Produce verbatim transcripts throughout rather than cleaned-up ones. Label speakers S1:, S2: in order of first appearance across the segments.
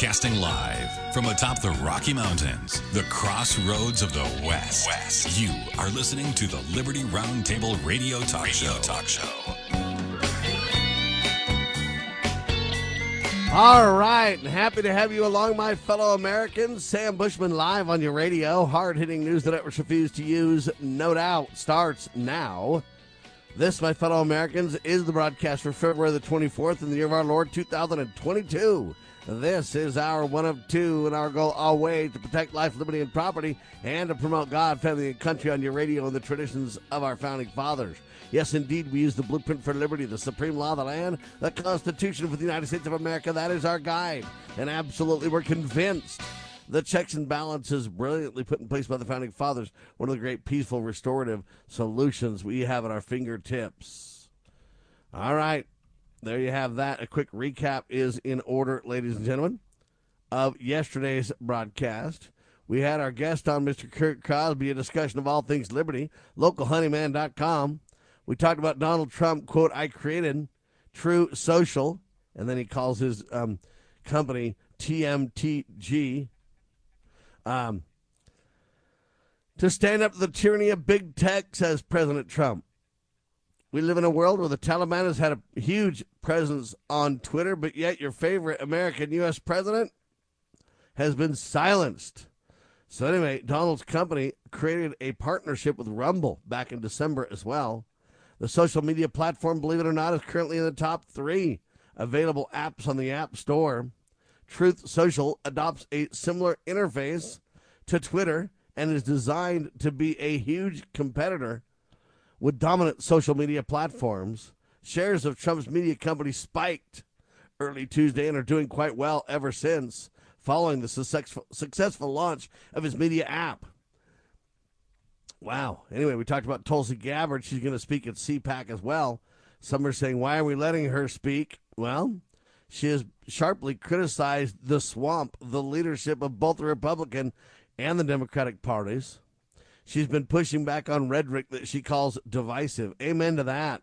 S1: Broadcasting live from atop the Rocky Mountains, the crossroads of the West. West. You are listening to the Liberty Roundtable Radio Talk Radio Show. Talk Show.
S2: All right, and happy to have you along, my fellow Americans. Sam Bushman live on your radio. Hard-hitting news the networks refuse to use, no doubt, starts now. This, my fellow Americans, is the broadcast for February the twenty-fourth in the year of our Lord, two thousand twenty-two. This is our one of two, and our goal always to protect life, liberty, and property, and to promote God, family, and country on your radio and the traditions of our founding fathers. Yes, indeed, we use the blueprint for liberty, the supreme law of the land, the Constitution for the United States of America. That is our guide, and absolutely we're convinced the checks and balances brilliantly put in place by the founding fathers, one of the great peaceful restorative solutions we have at our fingertips. All right, there you have that. A quick recap is in order, ladies and gentlemen, of yesterday's broadcast. We had our guest on, Mister Kurt Crosby, a discussion of all things liberty, local honeyman dot com. We talked about Donald Trump, quote, I created True Social, and then he calls his um, company T M T G. Um, to stand up to the tyranny of big tech, says President Trump. We live in a world where the Taliban has had a huge presence on Twitter, but yet your favorite American U S president has been silenced. So anyway, Donald's company created a partnership with Rumble back in December as well. The social media platform, believe it or not, is currently in the top three available apps on the App Store. Truth Social adopts a similar interface to Twitter and is designed to be a huge competitor with dominant social media platforms. Shares of Trump's media company spiked early Tuesday and are doing quite well ever since, following the successful, successful launch of his media app. Wow. Anyway, we talked about Tulsi Gabbard. She's going to speak at C PAC as well. Some are saying, why are we letting her speak? Well, she has sharply criticized the swamp, the leadership of both the Republican and the Democratic parties. She's been pushing back on rhetoric that she calls divisive. Amen to that.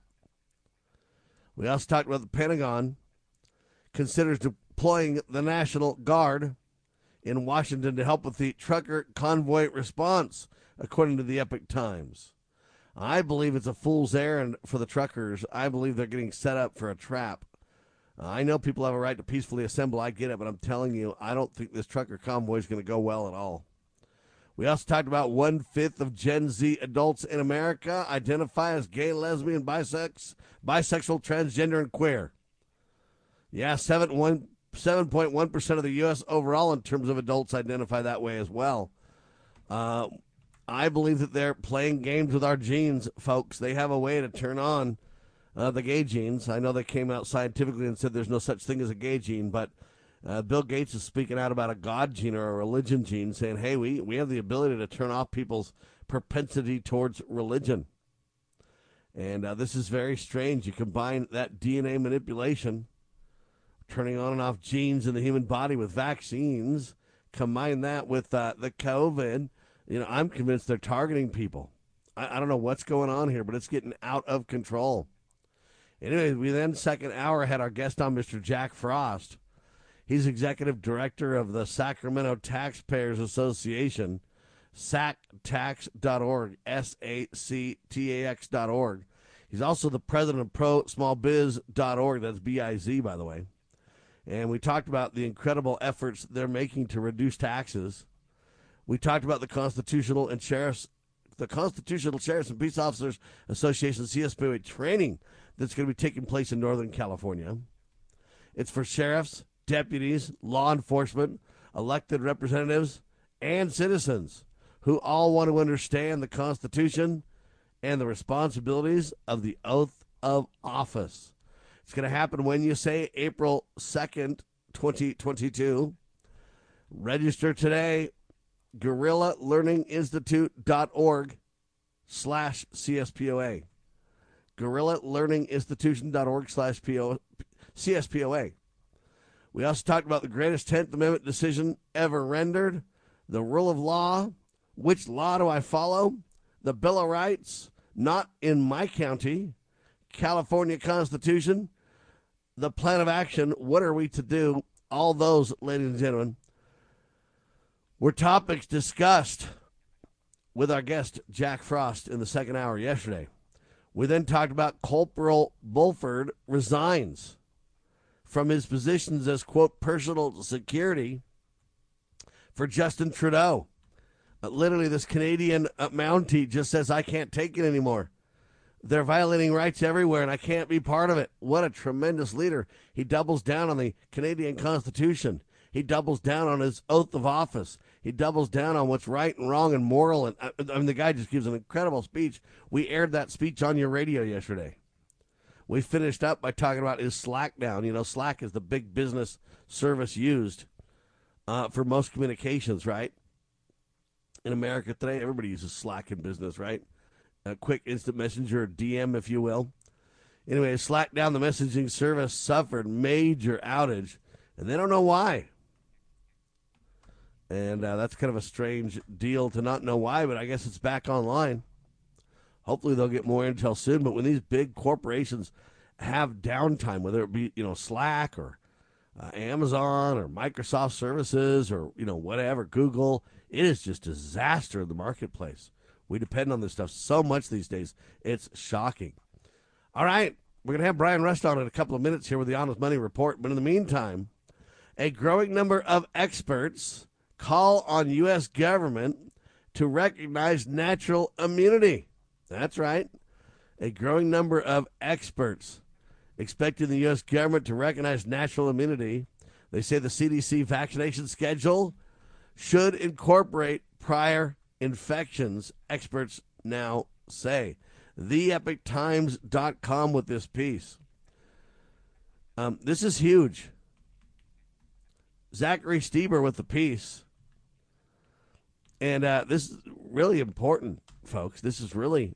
S2: We also talked about the Pentagon considers deploying the National Guard in Washington to help with the trucker convoy response, according to the Epoch Times. I believe it's a fool's errand for the truckers. I believe they're getting set up for a trap. I know people have a right to peacefully assemble. I get it, but I'm telling you, I don't think this trucker convoy is going to go well at all. We also talked about one-fifth of Gen Z adults in America identify as gay, lesbian, bisex, bisexual, transgender, and queer. Yeah, seven point one percent of the U S overall in terms of adults identify that way as well. Uh, I believe that they're playing games with our genes, folks. They have a way to turn on uh, the gay genes. I know they came out scientifically and said there's no such thing as a gay gene, but uh, Bill Gates is speaking out about a God gene or a religion gene, saying, hey, we, we have the ability to turn off people's propensity towards religion. And uh, this is very strange. You combine that D N A manipulation, turning on and off genes in the human body with vaccines, combine that with uh, the COVID. You know, I'm convinced they're targeting people. I, I don't know what's going on here, but it's getting out of control. Anyway, we then, second hour, had our guest on, Mister Jack Frost. He's executive director of the Sacramento Taxpayers Association, S A C tax dot org, S A C T A X dot org. He's also the president of pro small biz dot org. That's B I Z, by the way. And we talked about the incredible efforts they're making to reduce taxes. We talked about the Constitutional and Sheriffs, the Constitutional Sheriffs and Peace Officers Association, C S P O A training that's going to be taking place in Northern California. It's for sheriffs, deputies, law enforcement, elected representatives, and citizens who all want to understand the Constitution and the responsibilities of the oath of office. It's going to happen when you say April second, twenty twenty-two. Register today. Guerrilla Learning Institute dot org slash C S P O A. Guerrilla Learning Institution dot org slash C S P O A. We also talked about the greatest tenth Amendment decision ever rendered, the rule of law, which law do I follow, the Bill of Rights, not in my county, California Constitution, the plan of action, what are we to do, All those, ladies and gentlemen, were topics discussed with our guest, Jack Frost, in the second hour yesterday. We then talked about Corporal Bulford resigns from his positions as, quote, personal security for Justin Trudeau. Uh, literally, this Canadian uh, Mountie just says, I can't take it anymore. They're violating rights everywhere, and I can't be part of it. What a tremendous leader. He doubles down on the Canadian Constitution. He doubles down on his oath of office. He doubles down on what's right and wrong and moral. And I mean, the guy just gives an incredible speech. We aired that speech on your radio yesterday. We finished up by talking about his Slack down. You know, Slack is the big business service used uh, for most communications, right? In America today, everybody uses Slack in business, right? A quick instant messenger, D M, if you will. Anyway, Slack down, the messaging service suffered major outage, and they don't know why. And uh, that's kind of a strange deal to not know why, but I guess it's back online. Hopefully they'll get more intel soon. But when these big corporations have downtime, whether it be, you know, Slack or uh, Amazon or Microsoft services or, you know, whatever, Google, it is just disaster in the marketplace. We depend on this stuff so much these days. It's shocking. All right, we're going to have Brian Rust on in a couple of minutes here with the Honest Money Report. But in the meantime, a growing number of experts call on U S government to recognize natural immunity. That's right. A growing number of experts expecting the U S government to recognize natural immunity. They say the C D C vaccination schedule should incorporate prior infections, experts now say. the epic times dot com with this piece. Um, this is huge. Zachary Stieber with the piece. And uh, this is really important, folks. This is really...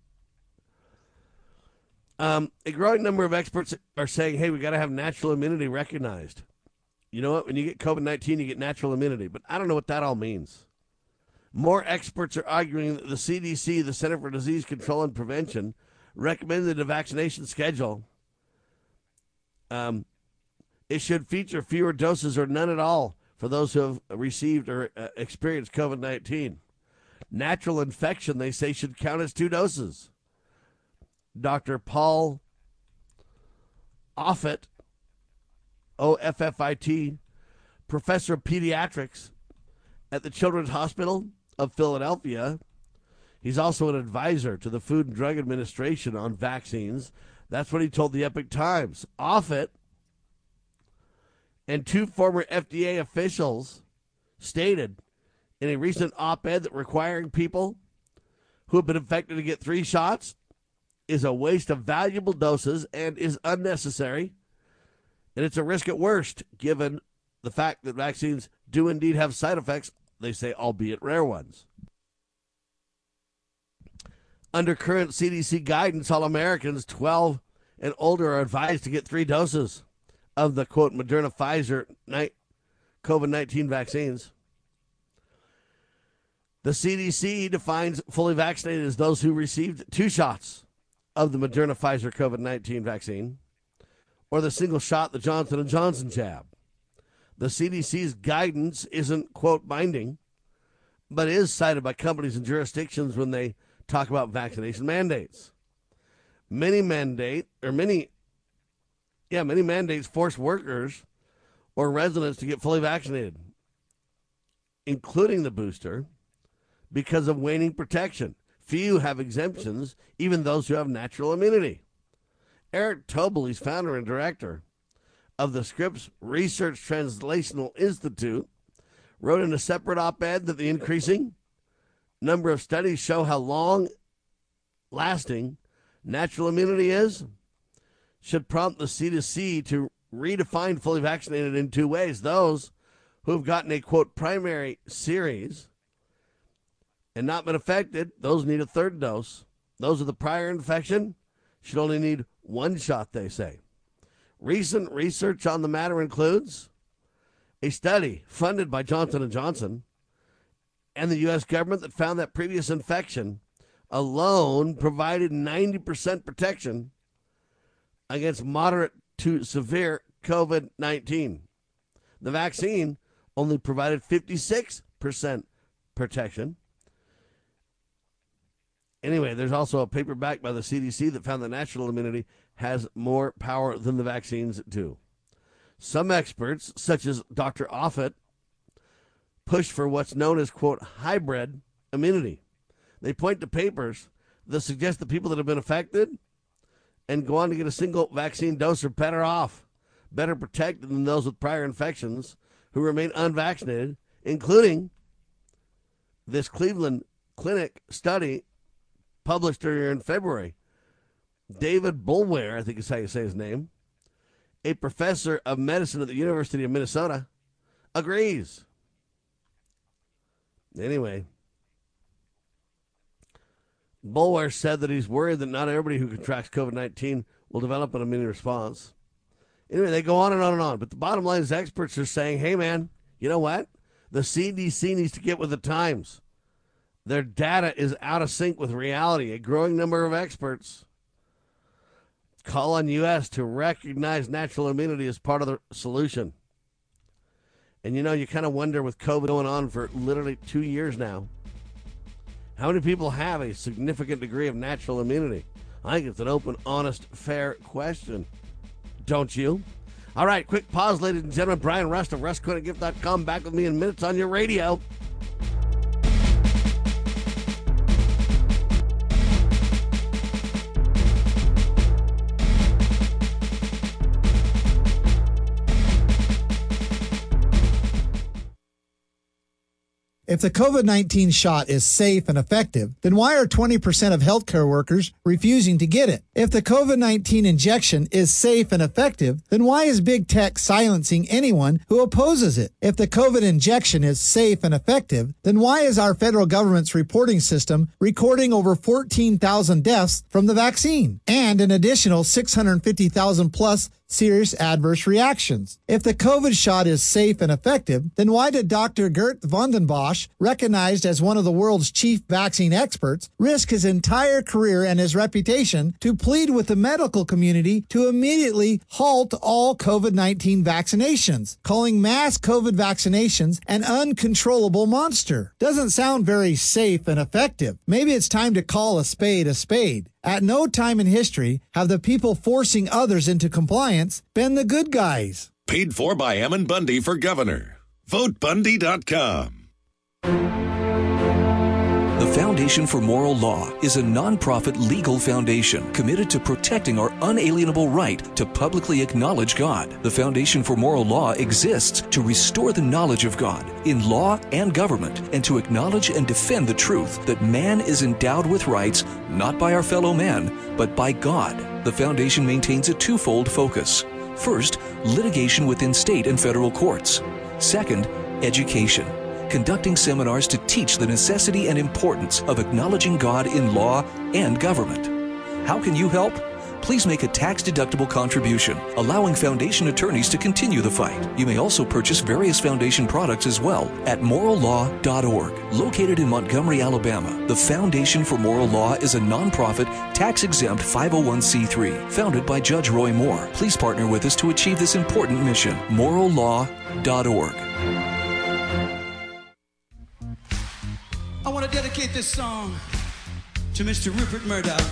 S2: Um, a growing number of experts are saying, hey, we got to have natural immunity recognized. You know what? When you get COVID nineteen, you get natural immunity. But I don't know what that all means. More experts are arguing that the C D C, the Center for Disease Control and Prevention, recommended a vaccination schedule. Um, it should feature fewer doses or none at all for those who have received or uh, experienced COVID nineteen. Natural infection, they say, should count as two doses. Doctor Paul Offit, O F F I T, professor of pediatrics at the Children's Hospital of Philadelphia. He's also an advisor to the Food and Drug Administration on vaccines. That's what he told the Epic Times. Offit and two former F D A officials stated in a recent op-ed that requiring people who have been infected to get three shots is a waste of valuable doses and is unnecessary. And it's a risk at worst, given the fact that vaccines do indeed have side effects, they say, albeit rare ones. Under current C D C guidance, all Americans twelve and older are advised to get three doses of the, quote, Moderna Pfizer COVID nineteen vaccines. The C D C defines fully vaccinated as those who received two shots of the Moderna Pfizer COVID nineteen vaccine or the single shot, the Johnson and Johnson jab. The C D C's guidance isn't, quote, binding, but is cited by companies and jurisdictions when they talk about vaccination mandates. Many mandate, or many, yeah, many mandates force workers or residents to get fully vaccinated, including the booster, because of waning protection. Few have exemptions, even those who have natural immunity. Eric Tobel, he's founder and director of the Scripps Research Translational Institute, wrote in a separate op-ed that the increasing number of studies show how long-lasting natural immunity is, should prompt the C D C to redefine fully vaccinated in two ways. Those who have gotten a, quote, primary series and not been affected, those need a third dose. Those with the prior infection should only need one shot, they say. Recent research on the matter includes a study funded by Johnson and Johnson and the U S government that found that previous infection alone provided ninety percent protection against moderate to severe COVID nineteen. The vaccine only provided fifty-six percent protection. Anyway, there's also a paper backed by the C D C that found that natural immunity has more power than the vaccines do. Some experts, such as Doctor Offit, push for what's known as, quote, hybrid immunity. They point to papers that suggest the people that have been affected and go on to get a single vaccine dose are better off, better protected than those with prior infections who remain unvaccinated, including this Cleveland Clinic study published earlier in February. David Boulware, I think is how you say his name, a professor of medicine at the University of Minnesota, agrees. Anyway, Boulware said that he's worried that not everybody who contracts COVID nineteen will develop an immune response. Anyway, they go on and on and on. But the bottom line is experts are saying, hey, man, you know what? The C D C needs to get with the times. Their data is out of sync with reality. A growing number of experts call on U S to recognize natural immunity as part of the solution. And, you know, you kind of wonder with COVID going on for literally two years now, how many people have a significant degree of natural immunity? I think it's an open, honest, fair question. Don't you? All right, quick pause, ladies and gentlemen. Brian Rust of Rust Coin Gift dot com back with me in minutes on your radio.
S3: If the COVID nineteen shot is safe and effective, then why are twenty percent of healthcare workers refusing to get it? If the COVID nineteen injection is safe and effective, then why is big tech silencing anyone who opposes it? If the COVID injection is safe and effective, then why is our federal government's reporting system recording over fourteen thousand deaths from the vaccine and an additional six hundred fifty thousand plus serious adverse reactions? If the COVID shot is safe and effective, then why did Doctor Gert Vandenbosch, recognized as one of the world's chief vaccine experts, risk his entire career and his reputation to plead with the medical community to immediately halt all COVID nineteen vaccinations, calling mass COVID vaccinations an uncontrollable monster? Doesn't sound very safe and effective. Maybe it's time to call a spade a spade. At no time in history have the people forcing others into compliance been the good guys.
S4: Paid for by Ammon Bundy for governor. vote bundy dot com.
S5: The Foundation for Moral Law is a nonprofit legal foundation committed to protecting our unalienable right to publicly acknowledge God. The Foundation for Moral Law exists to restore the knowledge of God in law and government and to acknowledge and defend the truth that man is endowed with rights not by our fellow man, but by God. The Foundation maintains a twofold focus. First, litigation within state and federal courts. Second, education, conducting seminars to teach the necessity and importance of acknowledging God in law and government. How can you help? Please make a tax-deductible contribution, allowing Foundation attorneys to continue the fight. You may also purchase various Foundation products as well at moral law dot org. Located in Montgomery, Alabama, the Foundation for Moral Law is a nonprofit, tax-exempt five oh one c three, founded by Judge Roy Moore. Please partner with us to achieve this important mission. moral law dot org.
S6: I want to dedicate this song to Mister Rupert Murdoch.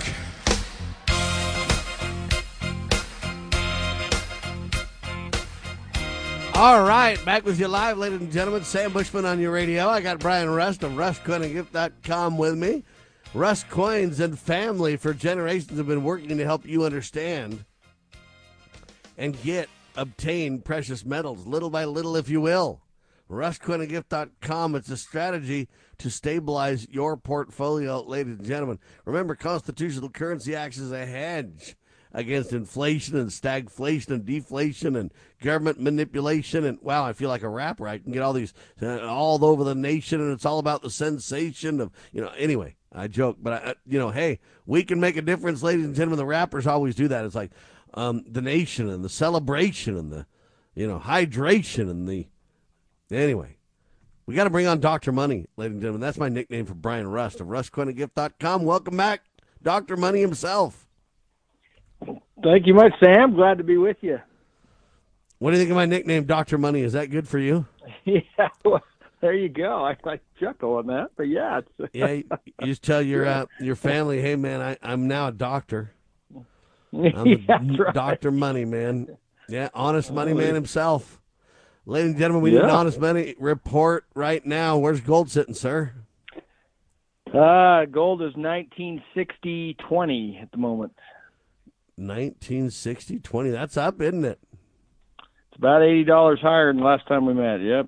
S2: All right, back with you live, ladies and gentlemen. Sam Bushman on your radio. I got Brian Rust of Rust Coin Gift dot com with me. Rust Coins and family for generations have been working to help you understand and get, obtain precious metals, little by little, if you will. Rust Coin Gift dot com. It's a strategy to stabilize your portfolio, ladies and gentlemen. Remember, constitutional currency acts as a hedge against inflation and stagflation and deflation and government manipulation. And, wow, I feel like a rapper. I can get all these uh, all over the nation, and it's all about the sensation of, you know, anyway, I joke. But, I, you know, hey, we can make a difference, ladies and gentlemen. The rappers always do that. It's like um, the nation and the celebration and the, you know, hydration and the, anyway. We got to bring on Doctor Money, ladies and gentlemen. That's my nickname for Brian Rust of Rust Coin Gift dot com. Welcome back, Doctor Money himself.
S7: Thank you much, Sam. Glad to be with you.
S2: What do you think of my nickname, Doctor Money? Is that good for you?
S7: Yeah, well, there you go. I, I chuckle on that, but yeah. It's,
S2: Yeah, you, you just tell your uh, your family, hey, man, I, I'm now a doctor. I'm
S7: yeah,
S2: a
S7: that's right.
S2: Doctor Money, man. Yeah, honest money man himself. Ladies and gentlemen, we
S7: Yeah.
S2: need an honest money report right now. Where's gold sitting, sir?
S7: Uh, gold is nineteen sixty twenty at the moment.
S2: nineteen sixty twenty. That's up, isn't it?
S7: It's about eighty dollars higher than last time we met. Yep.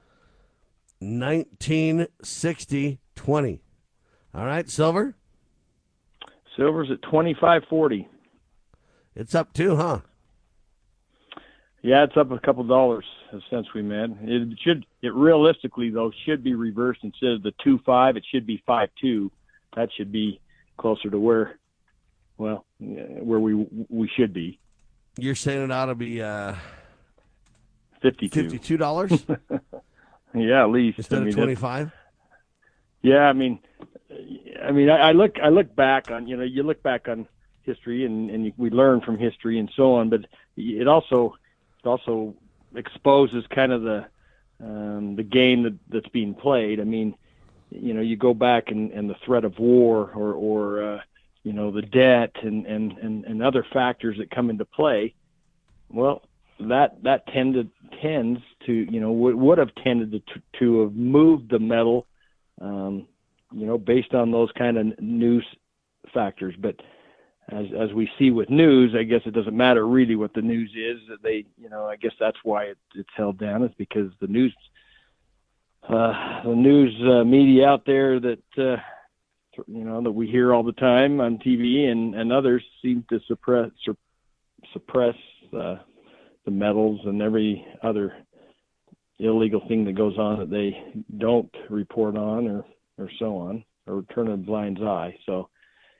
S2: nineteen sixty twenty. All right, silver?
S7: Silver's at twenty-five forty.
S2: It's up too, huh?
S7: Yeah, it's up a couple dollars since we met. It should, it realistically though, should be reversed. Instead of the two five, it should be five two. That should be closer to where, well, where we we should be.
S2: You're saying it ought to be uh,
S7: fifty-two.
S2: fifty-two dollars
S7: Yeah, at least
S2: instead
S7: I mean,
S2: of twenty-five.
S7: Yeah, I mean, I mean, I, I look, I look back on, you know, you look back on history, and and we learn from history and so on. But it also, it also exposes kind of the um, the game that, that's being played. I mean, you know, you go back and, and the threat of war, or or uh, you know, the debt and, and, and, and other factors that come into play. Well, that that tended tends to, you know, would, would have tended to to have moved the metal. Um, you know, based on those kind of news factors. But as as we see with news, I guess it doesn't matter really what the news is. They, you know, I guess that's why it, it's held down, is because the news, uh, the news uh, media out there that, uh, you know, that we hear all the time on T V and, and others seem to suppress sur- suppress uh, the metals and every other illegal thing that goes on that they don't report on, or, or so on, or turn a blind eye. So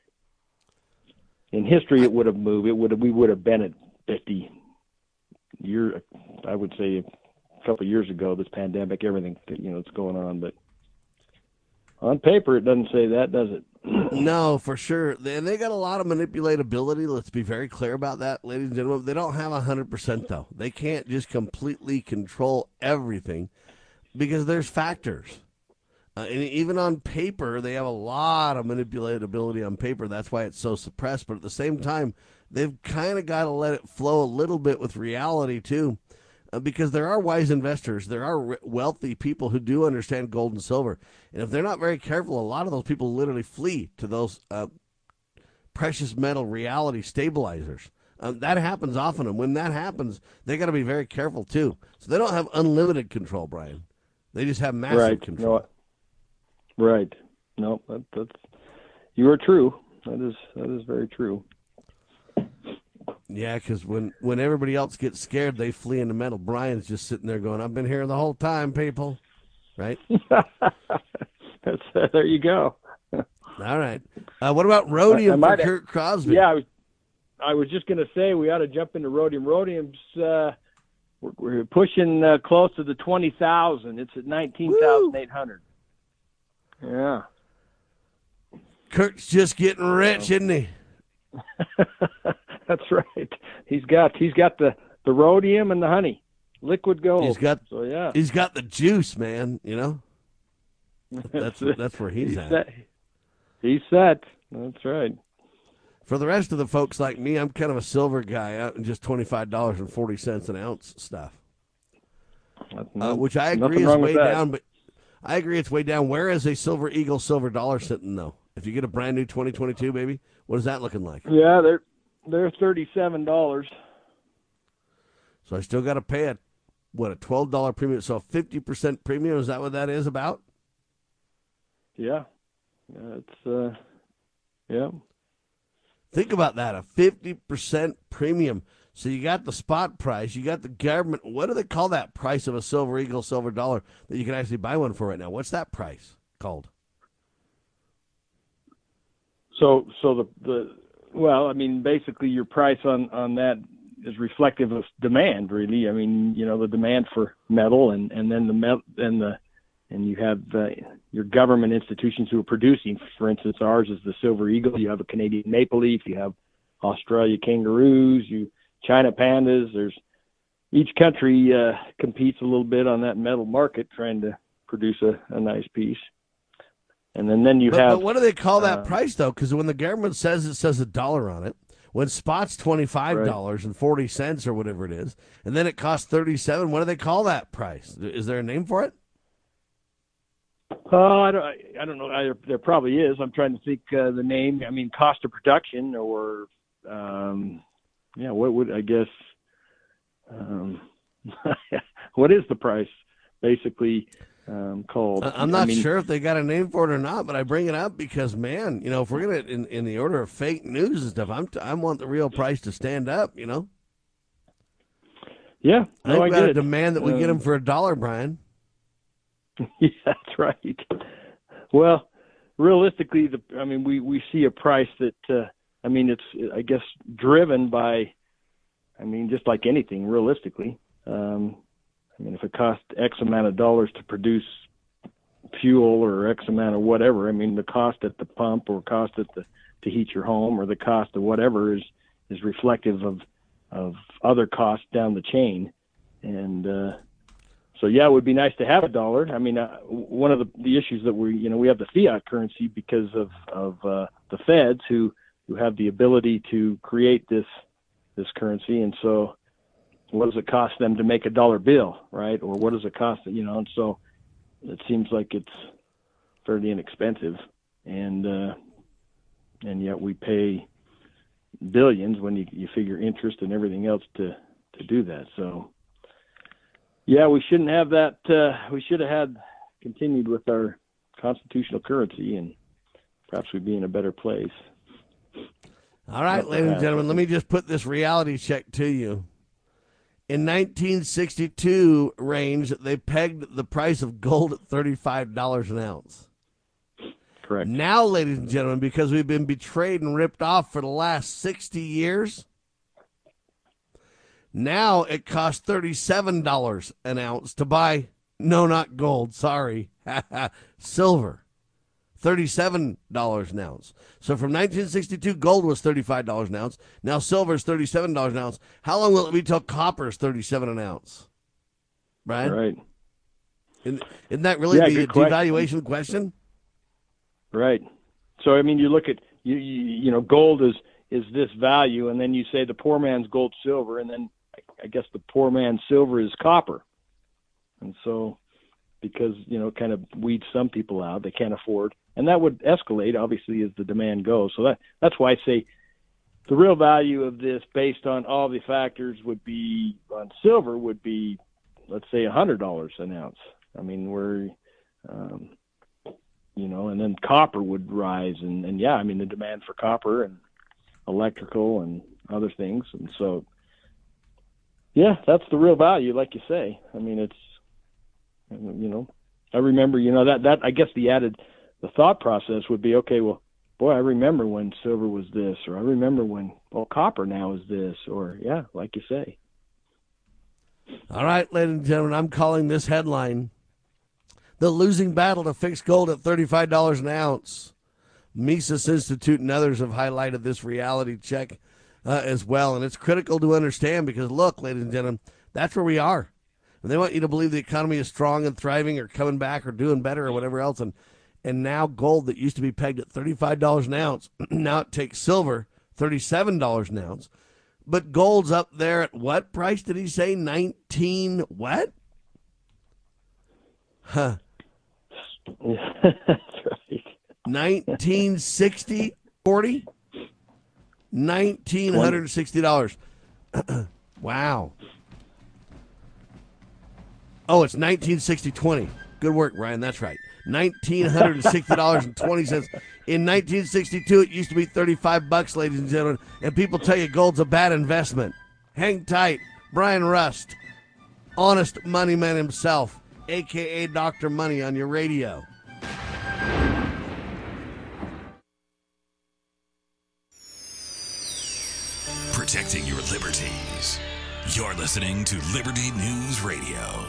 S7: in history, it would have moved. It would have, we would have been at fifty year. I would say a couple of years ago, this pandemic, everything, you know, that's going on, but on paper, it doesn't say that, does it?
S2: No, for sure. And they got a lot of manipulatability. Let's be very clear about that, ladies and gentlemen. They don't have one hundred percent, though. They can't just completely control everything because there's factors. Uh, and even on paper, they have a lot of manipulatability on paper. That's why it's so suppressed. But at the same time, they've kind of got to let it flow a little bit with reality, too. Uh, because there are wise investors, there are r- wealthy people who do understand gold and silver. And if they're not very careful, a lot of those people literally flee to those uh, precious metal reality stabilizers. Um, that happens often. And when that happens, they got to be very careful, too. So they don't have unlimited control, Brian. They just have massive
S7: right.
S2: control.
S7: No, right. No, that, that's, you are true. That is, that is very true.
S2: Yeah, because when, when everybody else gets scared, they flee into metal. Brian's just sitting there going, I've been here the whole time, people. Right?
S7: That's, uh, there you go.
S2: All right. Uh, what about rhodium
S7: I, I
S2: for Kurt Crosby?
S7: Yeah, I was, I was just going to say we ought to jump into rhodium. Rhodium's uh, we're, we're pushing uh, close to the twenty thousand. It's at nineteen thousand eight hundred. Yeah.
S2: Kurt's just getting rich, isn't he?
S7: That's right. He's got he's got the, the rhodium and the honey, liquid gold.
S2: He's got
S7: so yeah.
S2: He's got the juice, man. You know, that's that's where he's,
S7: he's
S2: at.
S7: Set. He's set. That's right.
S2: For the rest of the folks like me, I'm kind of a silver guy out in just twenty five dollars and forty cents an ounce stuff,
S7: No,
S2: uh, which I agree is
S7: wrong
S2: way
S7: with that.
S2: down. But I agree it's way down. Where is a Silver Eagle silver dollar sitting though? If you get a brand new twenty twenty-two, baby, what is that looking like?
S7: Yeah, they're they're thirty-seven dollars.
S2: So I still got to pay a what a twelve dollar premium. So a fifty percent premium. Is that what that is about?
S7: Yeah, yeah, it's uh, yeah.
S2: Think about that, a fifty percent premium. So you got the spot price, you got the government. What do they call that price of a Silver Eagle silver dollar that you can actually buy one for right now? What's that price called?
S7: So, so the the well, I mean, basically, your price on, on that is reflective of demand, really. I mean, you know, the demand for metal, and, and then the metal, and the and you have uh, your government institutions who are producing. For instance, ours is the Silver Eagle. You have a Canadian maple leaf. You have Australia kangaroos. You China pandas. There's each country uh, competes a little bit on that metal market, trying to produce a, a nice piece. And then, then you
S2: but,
S7: have.
S2: But what do they call that
S7: uh,
S2: price though? Because when the government says it says a dollar on it, when spot's twenty-five dollars right. and forty cents or whatever it is, and then it costs thirty-seven. What do they call that price? Is there a name for it?
S7: Oh, I don't. I don't know. I, there probably is. I'm trying to think uh, the name. I mean, cost of production, or um, yeah, what would I guess? Um, what is the price basically um, called?
S2: I'm not
S7: I mean,
S2: sure if they got a name for it or not, but I bring it up because, man, you know, if we're gonna in, in the order of fake news and stuff, I'm t- I want the real price to stand up. You know.
S7: Yeah,
S2: I
S7: no,
S2: think
S7: I
S2: we
S7: get
S2: got to
S7: it.
S2: demand that we
S7: um,
S2: get them for a dollar, Brian.
S7: Yeah, that's right. Well, realistically, the I mean, we, we see a price that uh, I mean, it's I guess driven by, I mean, just like anything, realistically. Um, I mean, if it costs X amount of dollars to produce fuel or X amount of whatever, I mean, the cost at the pump or cost at the to heat your home or the cost of whatever is is reflective of of other costs down the chain, and. Uh, So yeah, it would be nice to have a dollar. I mean, uh, one of the, the issues that we, you know, we have the fiat currency because of of uh, the feds who who have the ability to create this this currency, and so what does it cost them to make a dollar bill, right? Or what does it cost, you know? And so it seems like it's fairly inexpensive, and uh, and yet we pay billions when you you figure interest and everything else to to do that. So. Yeah, we shouldn't have that. Uh, we should have had continued with our constitutional currency, and perhaps we'd be in a better place.
S2: All right,
S7: Not
S2: ladies and
S7: perhaps.
S2: gentlemen, let me just put this reality check to you. In nineteen sixty-two range, they pegged the price of gold at thirty-five dollars an ounce.
S7: Correct.
S2: Now, ladies and gentlemen, because we've been betrayed and ripped off for the last sixty years, now it costs thirty-seven dollars an ounce to buy, no, not gold, sorry, silver. thirty-seven dollars an ounce. So from nineteen sixty-two, gold was thirty-five dollars an ounce. Now silver is thirty-seven dollars an ounce. How long will it be till copper is thirty-seven dollars an ounce? Right?
S7: Right.
S2: Isn't, isn't that really
S7: Yeah,
S2: the
S7: good question.
S2: devaluation question?
S7: Right. So, I mean, you look at, you, you, you know, gold is, is this value, and then you say the poor man's gold, silver, and then I guess the poor man's silver is copper. And so, because, you know, it kind of weeds some people out, they can't afford. And that would escalate, obviously, as the demand goes. So that that's why I say the real value of this, based on all the factors, would be, on silver, would be, let's say, one hundred dollars an ounce. I mean, we're, um, you know, and then copper would rise. And, and, yeah, I mean, the demand for copper and electrical and other things. And so, yeah, that's the real value, like you say. I mean, it's, you know, I remember, you know, that, that I guess the added, the thought process would be, okay, well, boy, I remember when silver was this, or I remember when, well, copper now is this, or, yeah, like you say.
S2: All right, ladies and gentlemen, I'm calling this headline, "The Losing Battle to Fix Gold at thirty-five dollars an Ounce." Mises Institute and others have highlighted this reality check uh, as well, and it's critical to understand because, look, ladies and gentlemen, that's where we are. And they want you to believe the economy is strong and thriving or coming back or doing better or whatever else, and and now gold that used to be pegged at thirty-five dollars an ounce, now it takes silver, thirty-seven dollars an ounce. But gold's up there at what price did he say? nineteen what? Huh.
S7: That's right.
S2: nineteen sixty, forty? one thousand nine hundred sixty dollars. Wow. Oh, it's nineteen sixty twenty. Good work, Ryan. That's right. one thousand nine hundred sixty dollars and twenty cents. In nineteen sixty-two, it used to be thirty-five bucks, ladies and gentlemen, and people tell you gold's a bad investment. Hang tight. Brian Rust, honest money man himself, a k a. Doctor Money, on your radio.
S1: Protecting your liberties. You're listening to Liberty News Radio.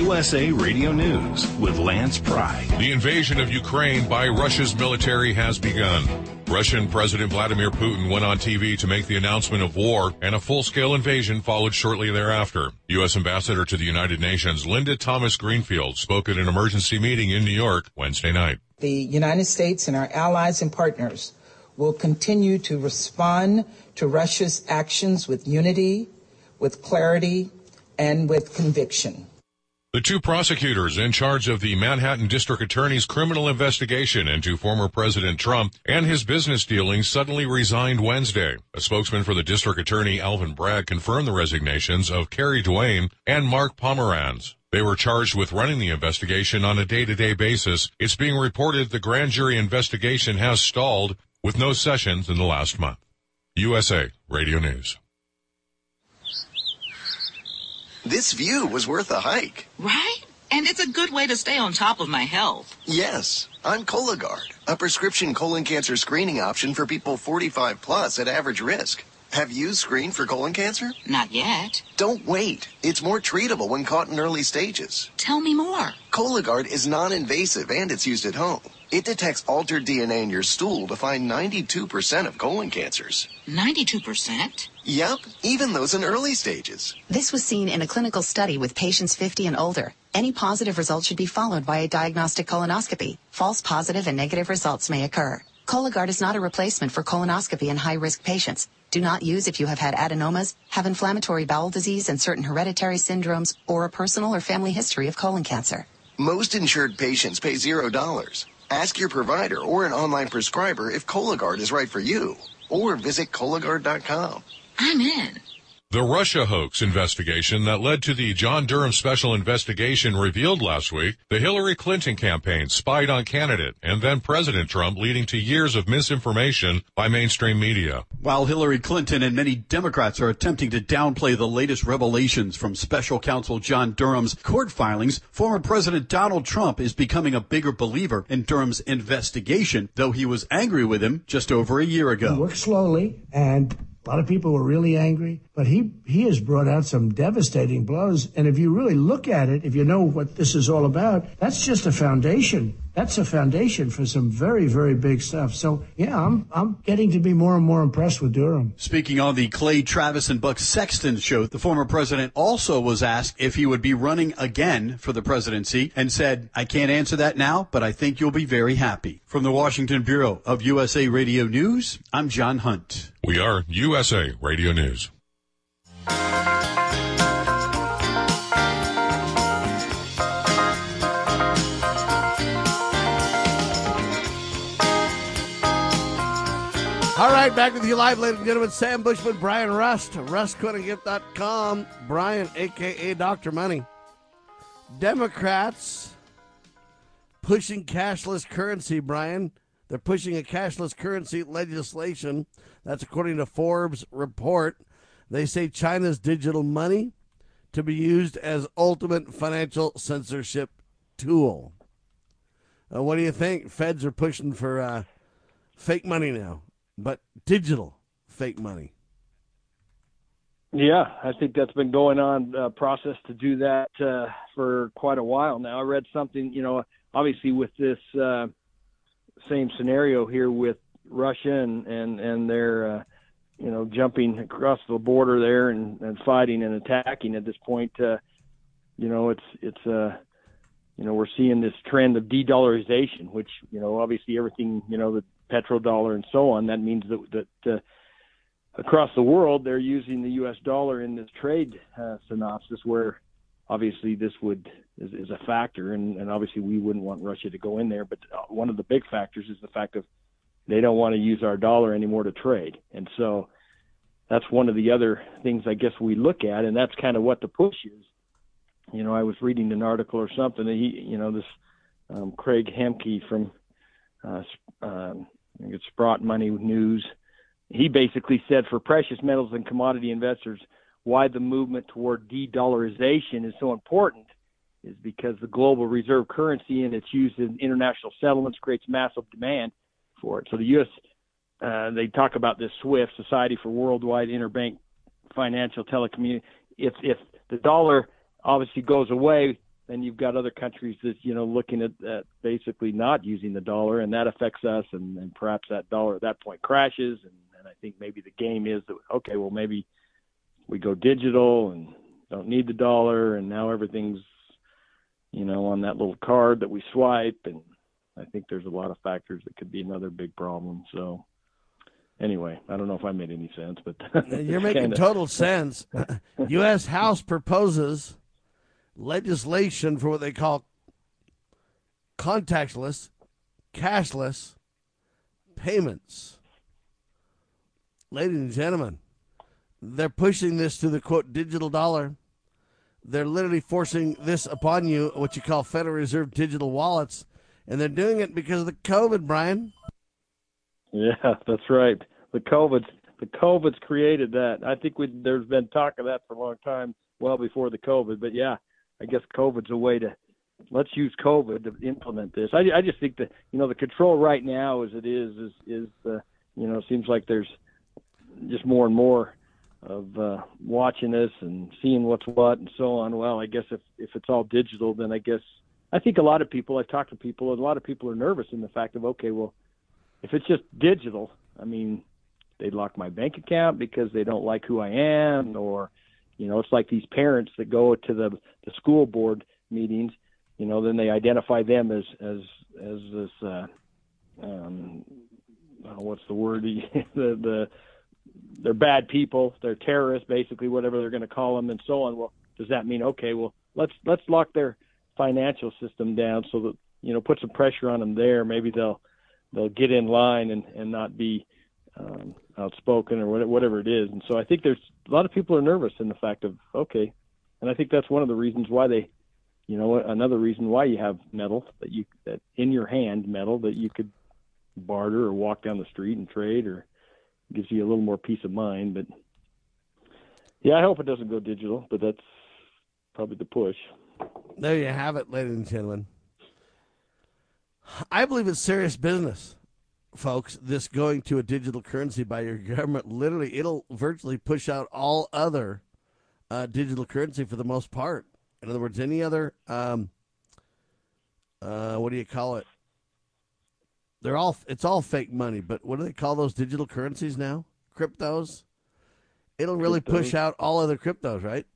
S4: U S A Radio News with Lance Pry.
S8: The invasion of Ukraine by Russia's military has begun. Russian President Vladimir Putin went on T V to make the announcement of war, and a full-scale invasion followed shortly thereafter. U S Ambassador to the United Nations Linda Thomas-Greenfield spoke at an emergency meeting in New York Wednesday night.
S9: The United States and our allies and partners will continue to respond to Russia's actions with unity, with clarity, and with conviction.
S8: The two prosecutors in charge of the Manhattan District Attorney's criminal investigation into former President Trump and his business dealings suddenly resigned Wednesday. A spokesman for the District Attorney, Alvin Bragg, confirmed the resignations of Kerry Duane and Mark Pomeranz. They were charged with running the investigation on a day-to-day basis. It's being reported the grand jury investigation has stalled with no sessions in the last month. U S A Radio News.
S10: This view was worth a hike.
S11: Right? And it's a good way to stay on top of my health.
S10: Yes, I'm Cologuard, a prescription colon cancer screening option for people forty-five plus at average risk. Have you screened for colon cancer?
S11: Not yet.
S10: Don't wait. It's more treatable when caught in early stages.
S11: Tell me more.
S10: Cologuard is non-invasive and it's used at home. It detects altered D N A in your stool to find ninety-two percent of colon cancers.
S11: ninety-two percent?
S10: Yep, even those in early stages.
S12: This was seen in a clinical study with patients fifty and older. Any positive result should be followed by a diagnostic colonoscopy. False positive and negative results may occur. Cologuard is not a replacement for colonoscopy in high-risk patients. Do not use if you have had adenomas, have inflammatory bowel disease and certain hereditary syndromes, or a personal or family history of colon cancer.
S10: Most insured patients pay zero dollars. Ask your provider or an online prescriber if Cologuard is right for you, or visit Cologuard dot com.
S11: I'm in.
S8: The Russia hoax investigation that led to the John Durham special investigation revealed last week the Hillary Clinton campaign spied on candidate and then President Trump, leading to years of misinformation by mainstream media.
S13: While Hillary Clinton and many Democrats are attempting to downplay the latest revelations from special counsel John Durham's court filings, former President Donald Trump is becoming a bigger believer in Durham's investigation, though he was angry with him just over a year ago.
S14: He worked slowly, and a lot of people were really angry, but he, he has brought out some devastating blows. And if you really look at it, if you know what this is all about, that's just a foundation. That's a foundation for some very, very big stuff. So, yeah, I'm I'm getting to be more and more impressed with Durham.
S13: Speaking on the Clay Travis and Buck Sexton show, the former president also was asked if he would be running again for the presidency and said, I can't answer that now, but I think you'll be very happy. From the Washington Bureau of U S A Radio News, I'm John Hunt.
S8: We are U S A Radio News.
S2: All right, back with you live, ladies and gentlemen. Sam Bushman, Brian Rust, rust quit and gift dot com. Brian, a k a. Doctor Money. Democrats pushing cashless currency, Brian. They're pushing a cashless currency legislation. That's according to Forbes report. They say China's digital money to be used as ultimate financial censorship tool. Uh, what do you think? Feds are pushing for uh, fake money now, but digital fake money.
S7: Yeah, I think that's been going on, uh, process to do that uh, for quite a while now. I read something, you know, obviously with this uh, same scenario here with Russia and, and, and their, uh, you know, jumping across the border there and, and fighting and attacking at this point, uh, you know, it's, it's, uh, you know, we're seeing this trend of de-dollarization, which, you know, obviously everything, you know, the petrodollar and so on, that means that, that uh, across the world they're using the U S dollar in this trade uh, synopsis, where obviously this would is, is a factor, and, and obviously we wouldn't want Russia to go in there. But one of the big factors is the fact of they don't want to use our dollar anymore to trade, and so that's one of the other things I guess we look at, and that's kind of what the push is. You know, I was reading an article or something that he, you know, this um, Craig Hemke from uh, um, I think it's Sprott Money News. He basically said for precious metals and commodity investors, why the movement toward de-dollarization is so important is because the global reserve currency and its use in international settlements creates massive demand for it. So the U S, uh, they talk about this SWIFT, Society for Worldwide Interbank Financial Telecommunications. If, if the dollar obviously goes away, then you've got other countries that, you know, looking at, at basically not using the dollar, and that affects us, and, and perhaps that dollar at that point crashes. And, and I think maybe the game is that, okay, well, maybe we go digital and don't need the dollar, and now everything's, you know, on that little card that we swipe. And I think there's a lot of factors that could be another big problem. So anyway, I don't know if I made any sense, but
S2: you're making
S7: kinda...
S2: total sense. U S House proposes legislation for what they call contactless, cashless payments. Ladies and gentlemen, they're pushing this to the, quote, digital dollar. They're literally forcing this upon you, what you call Federal Reserve digital wallets, and they're doing it because of the COVID, Brian.
S7: Yeah, that's right. The COVID's, the COVID's created that. I think we, there's been talk of that for a long time, well before the COVID. But, yeah, I guess COVID's a way to, let's use COVID to implement this. I, I just think that, you know, the control right now as it is, is, is uh, you know, it seems like there's just more and more of uh, watching this and seeing what's what and so on. Well, I guess if, if it's all digital, then I guess I think a lot of people, I've talked to people, a lot of people are nervous in the fact of, okay, well, if it's just digital, I mean, they lock my bank account because they don't like who I am, or, you know, it's like these parents that go to the, the school board meetings, you know, then they identify them as, as, as this, uh, um, uh, what's the word? the, the, they're bad people, they're terrorists, basically, whatever they're going to call them, and so on. Well, does that mean, okay, well, let's, let's lock their financial system down so that, you know, put some pressure on them there. Maybe they'll, they'll get in line and, and not be um, outspoken or whatever it is. And so I think there's a lot of people are nervous in the fact of, okay, and I think that's one of the reasons why they, you know, another reason why you have metal that you, that in your hand metal that you could barter or walk down the street and trade, or gives you a little more peace of mind. But yeah, I hope it doesn't go digital, but that's probably the push.
S2: There you have it, ladies and gentlemen. I believe it's serious business, folks, this going to a digital currency by your government. Literally, it'll virtually push out all other uh, digital currency for the most part. In other words, any other, um, uh, what do you call it? They're all, it's all fake money, but what do they call those digital currencies now? Cryptos? It'll really
S7: Cryptos.
S2: push out all other cryptos, right?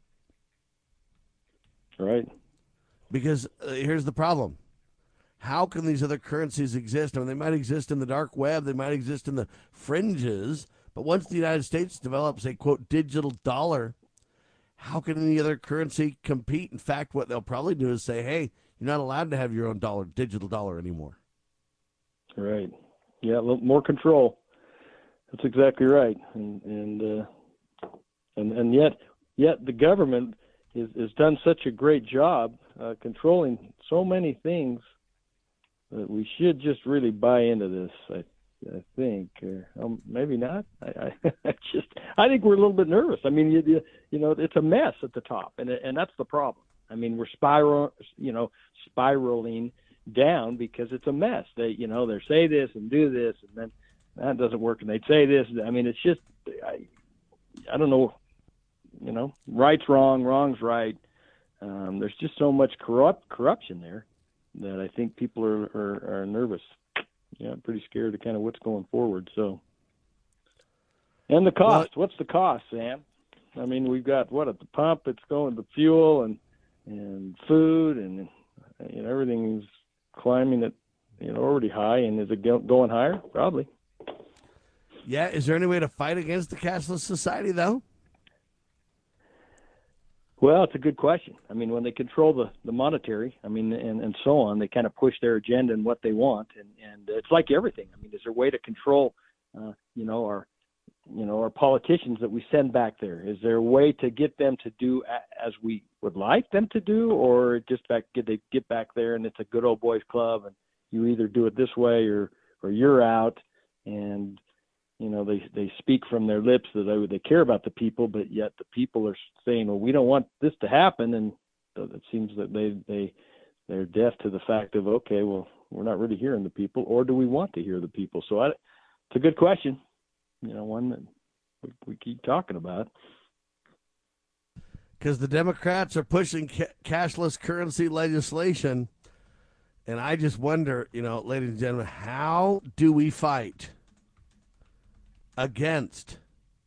S7: Right.
S2: Because uh, here's the problem. How can these other currencies exist? I mean, they might exist in the dark web. They might exist in the fringes. But once the United States develops a, quote, digital dollar, how can any other currency compete? In fact, what they'll probably do is say, hey, you're not allowed to have your own dollar, digital dollar anymore.
S7: Right. Yeah, a little more control. That's exactly right. And and uh, and, and yet yet the government is, has done such a great job uh, controlling so many things that we should just really buy into this, I, I think. Or, um, maybe not. I, I, I just I think we're a little bit nervous. I mean, you, you, you know, it's a mess at the top, and and that's the problem. I mean, we're spiral, you know, spiraling down because it's a mess. They, you know, they say this and do this, and then that doesn't work, and they'd say this. I mean, it's just, I, I don't know, you know, right's wrong, wrong's right. Um, there's just so much corrupt corruption there that I think people are, are, are nervous. Yeah, pretty scared of kind of what's going forward. So, and the cost. What? What's the cost, Sam? I mean, we've got what at the pump? It's going to fuel and and food, and you know, everything's climbing at, you know, already high. And is it go, going higher? Probably.
S2: Yeah. Is there any way to fight against the cashless society, though?
S7: Well, it's a good question. I mean, when they control the, the monetary, I mean, and, and so on, they kind of push their agenda and what they want. And, and it's like everything. I mean, is there a way to control, uh, you know, our, you know, our politicians that we send back there? Is there a way to get them to do a, as we would like them to do, or just back, get they get back there and it's a good old boys club and you either do it this way or, or you're out? And, you know, they they speak from their lips that they, they care about the people, but yet the people are saying, well, we don't want this to happen. And it seems that they, they, they're deaf to the fact of, okay, well, we're not really hearing the people, or do we want to hear the people? So I, it's a good question, you know, one that we, we keep talking about.
S2: because the Democrats are pushing ca- cashless currency legislation. And I just wonder, you know, ladies and gentlemen, how do we fight against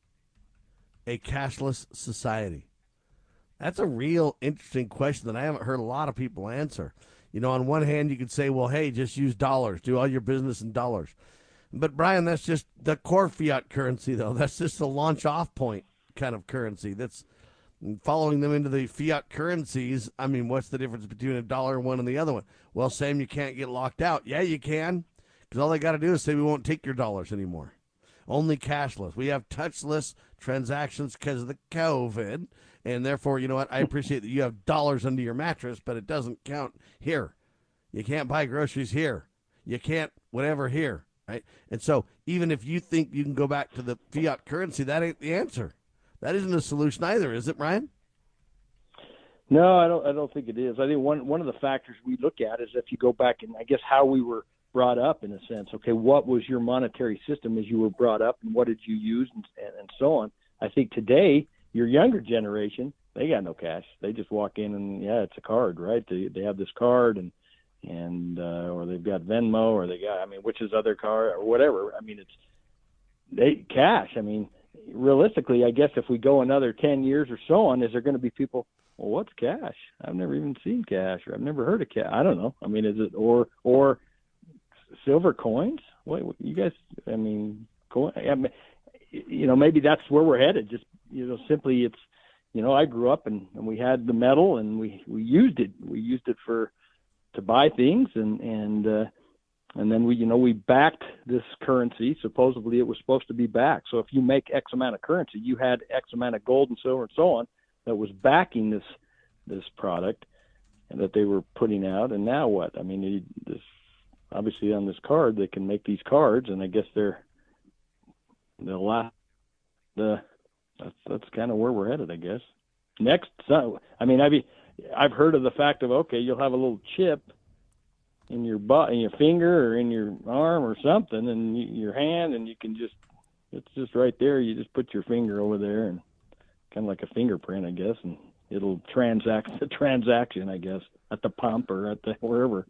S2: a cashless society? That's a real interesting question that I haven't heard a lot of people answer. You know, on one hand, you could say, well, hey, just use dollars. Do all your business in dollars. But, Brian, that's just the core fiat currency, though. That's just the launch-off point kind of currency. That's following them into the fiat currencies. I mean, what's the difference between a dollar and one and the other one? Well, Sam, you can't get locked out. Yeah, you can, because all they got to do is say we won't take your dollars anymore. Only cashless. We have touchless transactions because of the COVID, and therefore, you know what? I appreciate that you have dollars under your mattress, but it doesn't count here. You can't buy groceries here. You can't whatever here, right? And so even if you think you can go back to the fiat currency, that ain't the answer. That isn't a solution either, is it, Brian?
S7: No, I don't. I don't think it is. I think one one of the factors we look at is if you go back and I guess how we were brought up in a sense. Okay, what was your monetary system as you were brought up, and what did you use, and, and, and so on. I think today your younger generation, they got no cash. They just walk in and yeah, it's a card, right? They they have this card and and uh, or they've got Venmo or they got I mean, which is other card or whatever. I mean, it's they cash. I mean. Realistically, I guess if we go another ten years or so on, is there going to be people, well, what's cash? I've never even seen cash, or I've never heard of cash. I don't know. I mean, is it, or, or silver coins? Wait, you guys, I mean, coin, I mean, you know, maybe that's where we're headed. Just, you know, simply it's, you know, I grew up and, and we had the metal and we, we used it. We used it for, to buy things and, and, uh, And then we, you know, we backed this currency. Supposedly it was supposed to be backed. So if you make X amount of currency, you had X amount of gold and silver and so on that was backing this this product and that they were putting out. And now what? I mean, you, this obviously on this card they can make these cards, and I guess they're the last. The that's that's kind of where we're headed, I guess. Next, so I mean, I've I've heard of the fact of okay, you'll have a little chip in your butt, in your finger, or in your arm, or something, and you, your hand, and you can just—it's just right there. You just put your finger over there, and kind of like a fingerprint, I guess, and it'll transact the transaction, I guess, at the pump or at the wherever.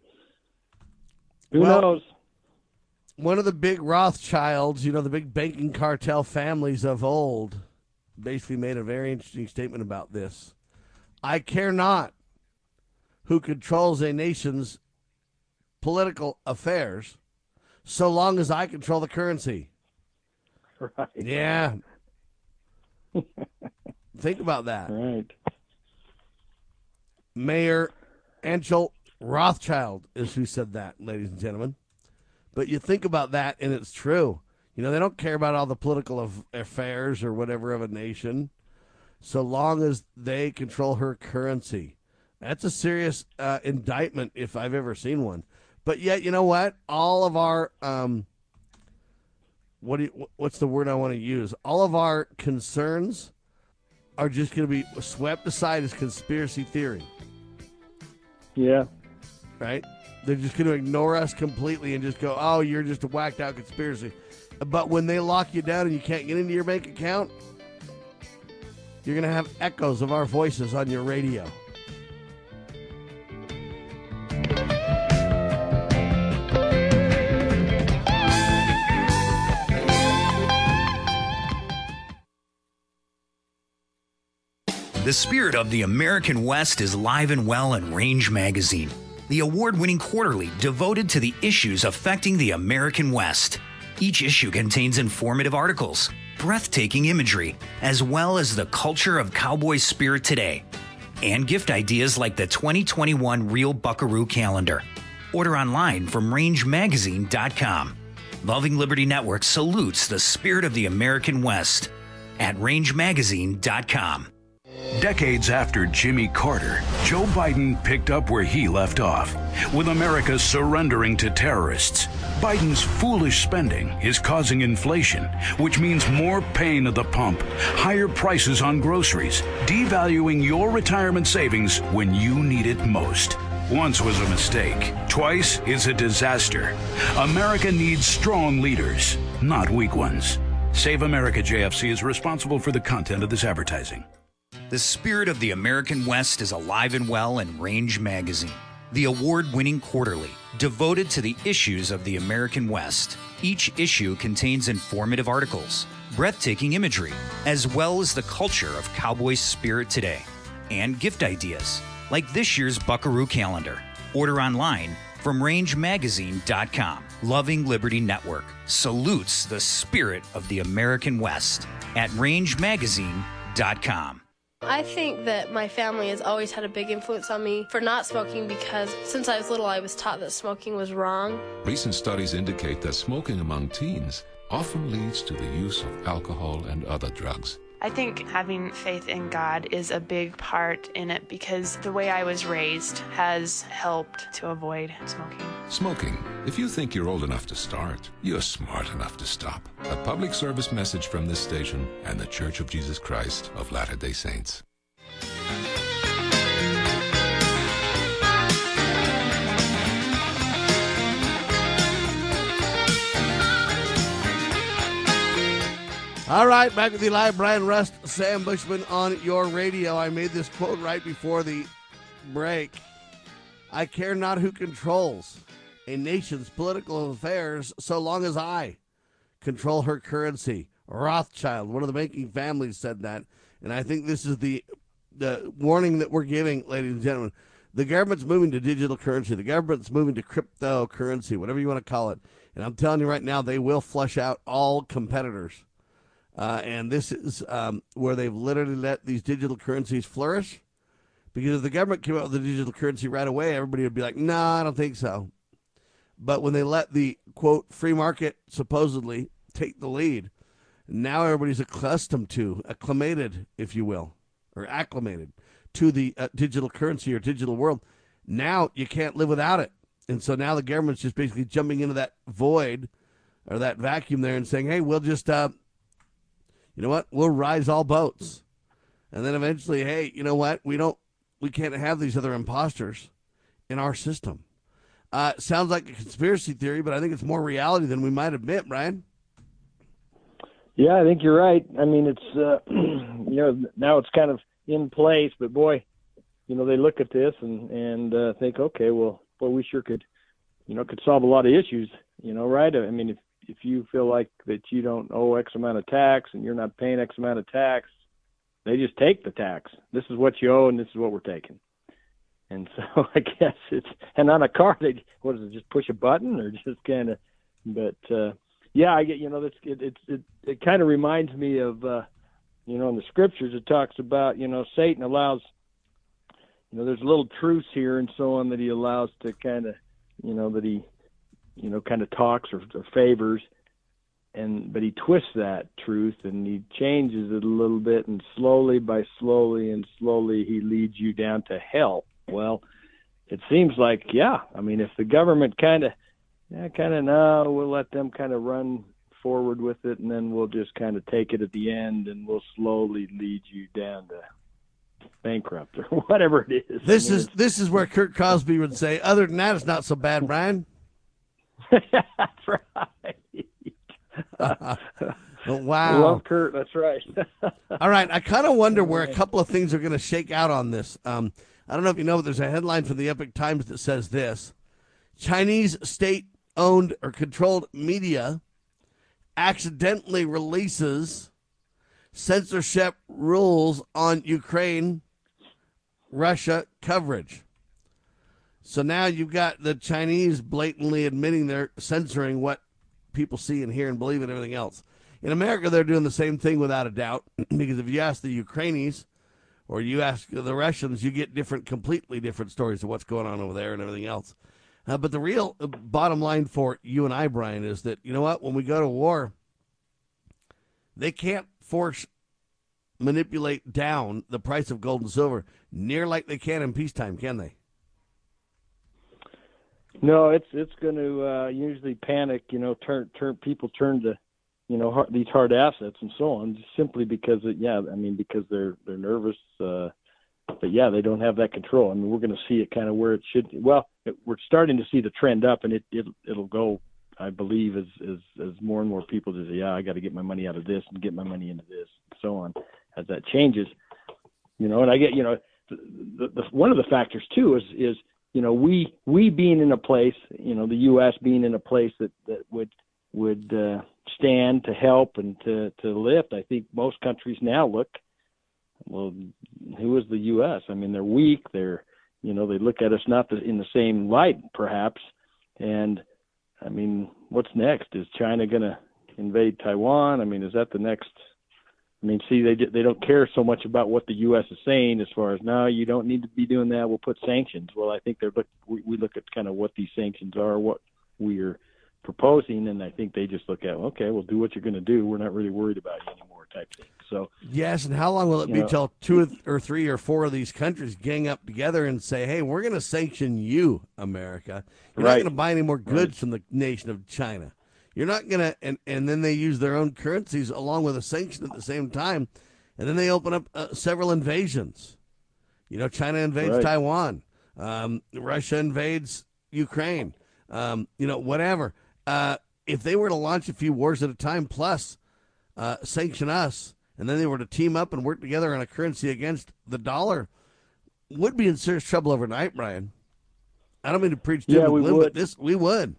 S7: Who
S2: well,
S7: knows?
S2: One of the big Rothschilds, you know, the big banking cartel families of old, basically made a very interesting statement about this. I care not who controls a nation's political affairs, so long as I control the currency.
S7: Right.
S2: Yeah. Think about that.
S7: Right.
S2: Mayor Angel Rothschild is who said that, ladies and gentlemen. But you think about that, and it's true. You know, they don't care about all the political of affairs or whatever of a nation, so long as they control her currency. That's a serious uh, indictment if I've ever seen one. But yet, you know what? All of our, um, what do you, what's the word I want to use? All of our concerns are just going to be swept aside as conspiracy theory.
S7: Yeah.
S2: Right? They're just going to ignore us completely and just go, oh, you're just a whacked out conspiracy. But when they lock you down and you can't get into your bank account, you're going to have echoes of our voices on your radio.
S15: The spirit of the American West is live and well in Range Magazine, the award-winning quarterly devoted to the issues affecting the American West. Each issue contains informative articles, breathtaking imagery, as well as the culture of cowboy spirit today, and gift ideas like the twenty twenty-one Real Buckaroo Calendar. Order online from range magazine dot com. Loving Liberty Network salutes the spirit of the American West at range magazine dot com.
S16: Decades after Jimmy Carter, Joe Biden picked up where he left off, with America surrendering to terrorists. Biden's foolish spending is causing inflation, which means more pain at the pump, higher prices on groceries, devaluing your retirement savings when you need it most. Once was a mistake. Twice is a disaster. America needs strong leaders, not weak ones. Save America J F C is responsible for the content of this advertising.
S15: The spirit of the American West is alive and well in Range Magazine, the award-winning quarterly devoted to the issues of the American West. Each issue contains informative articles, breathtaking imagery, as well as the culture of cowboy spirit today, and gift ideas, like this year's Buckaroo calendar. Order online from range magazine dot com. Loving Liberty Network salutes the spirit of the American West at range magazine dot com.
S17: I think that my family has always had a big influence on me for not smoking because since I was little I was taught that smoking was wrong.
S18: Recent studies indicate that smoking among teens often leads to the use of alcohol and other drugs.
S19: I think having faith in God is a big part in it because the way I was raised has helped to avoid smoking.
S18: Smoking. If you think you're old enough to start, you're smart enough to stop. A public service message from this station and the Church of Jesus Christ of Latter-day Saints.
S2: All right, back with Eli, Brian Rust, Sam Bushman on your radio. I made this quote right before the break. I care not who controls a nation's political affairs so long as I control her currency. Rothschild, one of the banking families, said that. And I think this is the, the warning that we're giving, ladies and gentlemen. The government's moving to digital currency. The government's moving to cryptocurrency, whatever you want to call it. And I'm telling you right now, they will flush out all competitors. Uh, and this is um, where they've literally let these digital currencies flourish. Because if the government came out with a digital currency right away, everybody would be like, no, I don't think so. But when they let the, quote, free market supposedly take the lead, now everybody's accustomed to, acclimated, if you will, or acclimated to the uh, digital currency or digital world. Now you can't live without it. And so now the government's just basically jumping into that void or that vacuum there and saying, hey, we'll just... Uh, You know what? We'll rise all boats. And then eventually, hey, you know what? We don't, we can't have these other imposters in our system. Uh, sounds like a conspiracy theory, but I think it's more reality than we might admit, Brian.
S7: Yeah, I think you're right. I mean, it's, uh, you know, now it's kind of in place, but boy, you know, they look at this and, and uh, think, okay, well, boy, we sure could, you know, could solve a lot of issues, you know, right? I mean, if, if you feel like that you don't owe X amount of tax and you're not paying X amount of tax, they just take the tax. This is what you owe and this is what we're taking. And so I guess it's, and on a car, they, what is it, just push a button or just kind of, but uh, yeah, I get, you know, that's, it, it, it, it kind of reminds me of, uh, you know, in the scriptures, it talks about, you know, Satan allows, you know, there's a little truce here and so on that he allows to kind of, you know, that he, you know, kind of talks or, or favors, and but he twists that truth and he changes it a little bit, and slowly by slowly and slowly he leads you down to hell. Well, it seems like, yeah, I mean, if the government kind of, yeah, kind of, no, we'll let them kind of run forward with it, and then we'll just kind of take it at the end, and we'll slowly lead you down to bankrupt or whatever it is.
S2: This
S7: I mean,
S2: is this is where Kurt Cosby would say, other than that, it's not so bad, Brian.
S7: That's right.
S2: Wow.
S7: I love Kurt. That's right.
S2: All right. I kind of wonder where a couple of things are going to shake out on this. Um, I don't know if you know, but there's a headline from the Epoch Times that says this: Chinese state-owned or controlled media accidentally releases censorship rules on Ukraine, Russia coverage. So now you've got the Chinese blatantly admitting they're censoring what people see and hear and believe and everything else. In America, they're doing the same thing without a doubt, because if you ask the Ukrainians or you ask the Russians, you get different, completely different stories of what's going on over there and everything else. Uh, but the real bottom line for you and I, Brian, is that, you know what, when we go to war, they can't force, manipulate down the price of gold and silver near like they can in peacetime, can they?
S7: No, it's it's going to uh, usually panic. You know, turn turn people turn to, you know, hard, these hard assets and so on, just simply because it, yeah, I mean, because they're they're nervous. Uh, but yeah, they don't have that control. I mean, we're going to see it kind of where it should. Well, it, we're starting to see the trend up, and it, it it'll go, I believe, as as as more and more people just say, yeah, I got to get my money out of this and get my money into this, and so on. As that changes, you know, and I get, you know, the, the, the, one of the factors too is, is, you know, we, we being in a place, you know, the U S being in a place that, that would, would uh, stand to help and to, to lift. I think most countries now look, well, who is the U S? I mean, they're weak. They're, you know, they look at us not the, in the same light, perhaps. And, I mean, what's next? Is China going to invade Taiwan? I mean, is that the next? I mean, see, they they don't care so much about what the U S is saying as far as, no, you don't need to be doing that. We'll put sanctions. Well, I think they're look. We, we look at kind of what these sanctions are, what we're proposing, and I think they just look at, okay, well, do what you're going to do. We're not really worried about you anymore, type thing. So
S2: yes, and how long will it be
S7: know,
S2: till two or three or four of these countries gang up together and say, hey, we're going to sanction you, America. You're
S7: right.
S2: not going to buy any more goods
S7: right.
S2: from the nation of China. You're not going to, and, and then they use their own currencies along with a sanction at the same time, and then they open up uh, several invasions. You know, China invades
S7: right.
S2: Taiwan. Um, Russia invades Ukraine. Um, you know, whatever. Uh, if they were to launch a few wars at a time plus uh, sanction us, and then they were to team up and work together on a currency against the dollar, would be in serious trouble overnight, Brian. I don't mean to preach doom
S7: yeah,
S2: and
S7: we
S2: gloom,
S7: would.
S2: but this we would.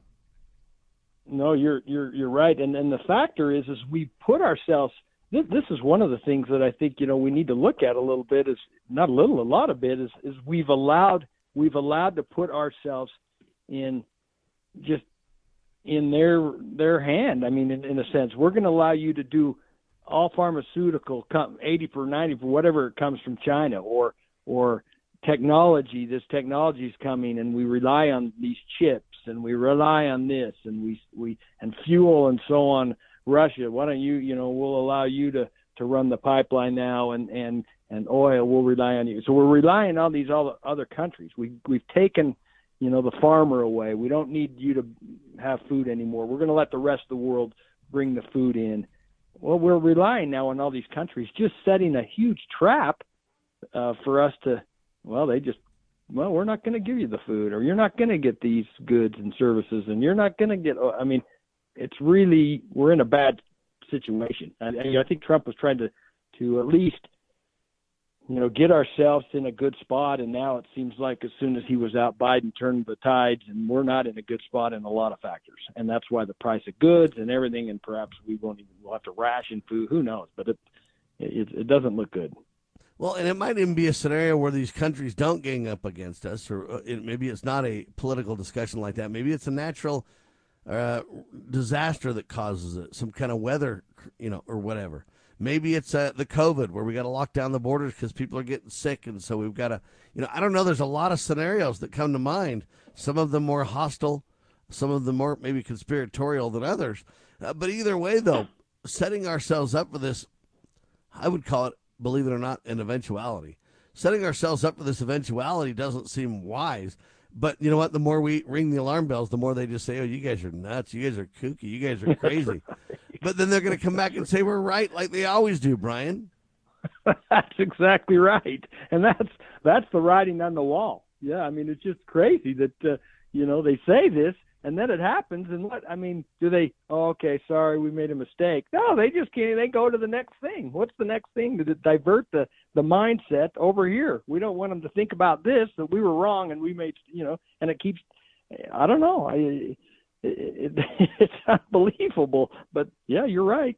S7: No, you're you're you're right, and and the factor is is we put ourselves. This, this is one of the things that I think you know we need to look at a little bit. Is not a little, a lot of bit is is we've allowed we've allowed to put ourselves in just in their their hand. I mean, in, in a sense, we're going to allow you to do all pharmaceutical, eighty for ninety for whatever it comes from China, or or technology. This technology is coming, and we rely on these chips, and we rely on this, and we we and fuel and so on. Russia, why don't you? You know, we'll allow you to to run the pipeline now, and and and oil. We'll rely on you. So we're relying on these all other countries. We we've taken, you know, the farmer away. We don't need you to have food anymore. We're going to let the rest of the world bring the food in. Well, we're relying now on all these countries, just setting a huge trap uh, for us to, well, they just, well, we're not going to give you the food, or you're not going to get these goods and services, and you're not going to get, I mean, it's really, we're in a bad situation. I, I think Trump was trying to, to at least, you know, get ourselves in a good spot, and now it seems like as soon as he was out, Biden turned the tides, and we're not in a good spot in a lot of factors, and that's why the price of goods and everything, and perhaps we won't even, we'll have to ration food, who knows, but it it, it doesn't look good.
S2: Well, and it might even be a scenario where these countries don't gang up against us, or it, maybe it's not a political discussion like that. Maybe it's a natural uh, disaster that causes it, some kind of weather, you know, or whatever. Maybe it's uh, the COVID where we got to lock down the borders because people are getting sick. And so we've got to, you know, I don't know. There's a lot of scenarios that come to mind, some of them more hostile, some of them more maybe conspiratorial than others. Uh, but either way, though, setting ourselves up for this, I would call it, believe it or not, an eventuality. Setting ourselves up for this eventuality doesn't seem wise. But you know what? The more we ring the alarm bells, the more they just say, oh, you guys are nuts. You guys are kooky. You guys are crazy. Right. But then they're going to come back and say we're right like they always do, Brian.
S7: That's exactly right. And that's that's the writing on the wall. Yeah, I mean, it's just crazy that, uh, you know, they say this, and then it happens. And what, I mean, do they, oh, okay, sorry, we made a mistake. No, they just can't. They go to the next thing. What's the next thing to divert the, the mindset over here? We don't want them to think about this, that we were wrong and we made, you know, and it keeps, I don't know. I, it, it, it's unbelievable. But, yeah, you're right.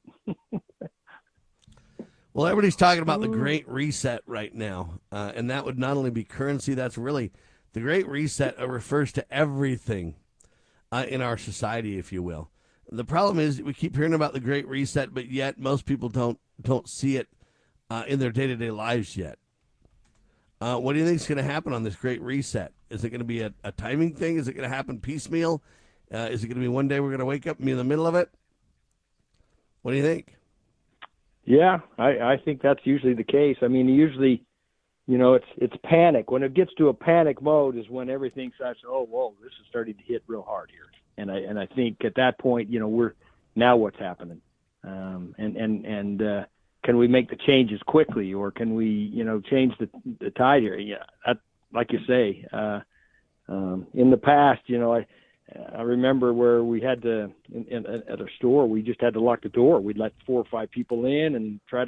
S2: Well, everybody's talking about the Great Reset right now, uh, and that would not only be currency, that's really, the Great Reset uh, refers to everything uh, in our society, if you will. The problem is we keep hearing about the Great Reset, but yet most people don't don't see it uh, in their day-to-day lives yet. Uh, what do you think is going to happen on this Great Reset? Is it going to be a, a timing thing? Is it going to happen piecemeal? Uh, is it going to be one day we're going to wake up and be in the middle of it? What do you think?
S7: Yeah, I, I think that's usually the case. I mean, usually, you know, it's it's panic. When it gets to a panic mode is when everything starts, oh, whoa, this is starting to hit real hard here. And I and I think at that point, you know, we're now what's happening, um, and and and uh, can we make the changes quickly, or can we, you know, change the the tide here? Yeah, that, like you say, uh, um, in the past, you know, I. I remember where we had to, in, in, at a store, we just had to lock the door. We'd let four or five people in and try to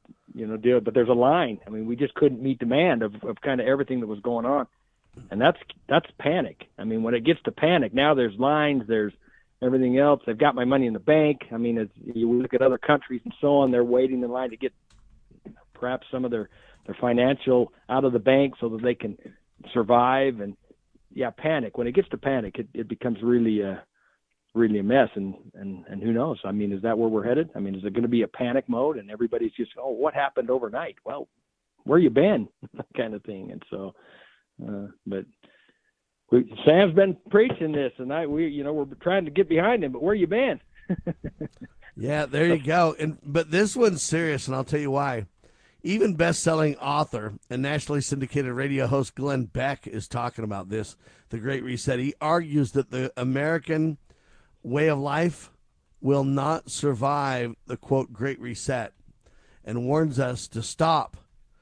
S7: you know, deal. But there's a line. I mean, we just couldn't meet demand of, of kind of everything that was going on. And that's that's panic. I mean, when it gets to panic, now there's lines, there's everything else. They've got my money in the bank. I mean, as you look at other countries and so on, they're waiting in line to get perhaps some of their, their financial out of the bank so that they can survive. And, yeah, panic. When it gets to panic, it, it becomes really uh, really a mess. And, and, and who knows? I mean, is that where we're headed? I mean, is it going to be a panic mode and everybody's just, oh, what happened overnight? Well, where you been? kind of thing. And so – Uh, but we, Sam's been preaching this, and I, we, you know, we're trying to get behind him. But where you been?
S2: Yeah, there you go. And but this one's serious, and I'll tell you why. Even best-selling author and nationally syndicated radio host Glenn Beck is talking about this, the Great Reset. He argues that the American way of life will not survive the quote Great Reset, and warns us to stop,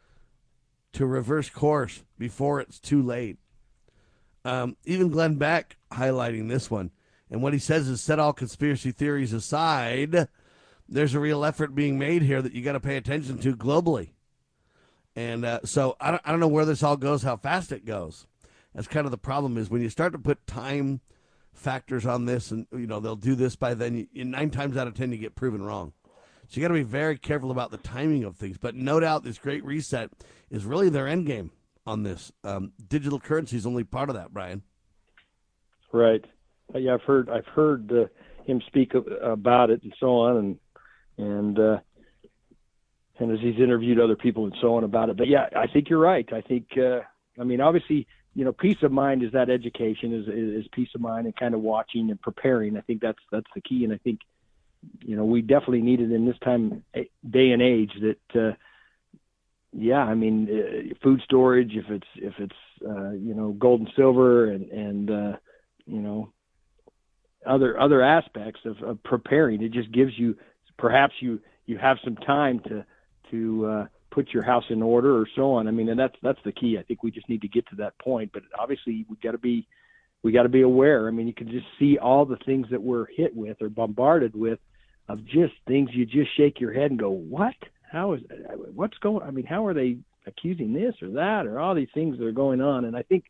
S2: to reverse course before it's too late. Um, even Glenn Beck highlighting this one. And what he says is, set all conspiracy theories aside, there's a real effort being made here that you got to pay attention to globally. And uh, so I don't, I don't know where this all goes, how fast it goes. That's kind of the problem, is when you start to put time factors on this, and you know they'll do this by then, you, nine times out of ten you get proven wrong. So you got to be very careful about the timing of things. But no doubt this Great Reset is really their end game on this. Um, digital currency is only part of that, Brian.
S7: Right. Yeah, I've heard I've heard uh, him speak about it and so on, and and uh, and as he's interviewed other people and so on about it. But yeah, I think you're right. I think uh, I mean, obviously, you know, peace of mind is that education is is peace of mind and kind of watching and preparing. I think that's that's the key, and I think, you know, we definitely need it in this time, day and age that, uh, yeah, I mean, uh, food storage, if it's, if it's, uh, you know, gold and silver and, and, uh, you know, other, other aspects of, of preparing, it just gives you, perhaps you, you have some time to, to, uh, put your house in order or so on. I mean, and that's, that's the key. I think we just need to get to that point, but obviously we got to be, we got to be aware. I mean, you can just see all the things that we're hit with or bombarded with, of just things you just shake your head and go, what? How is, what's going, I mean, how are they accusing this or that or all these things that are going on? And I think,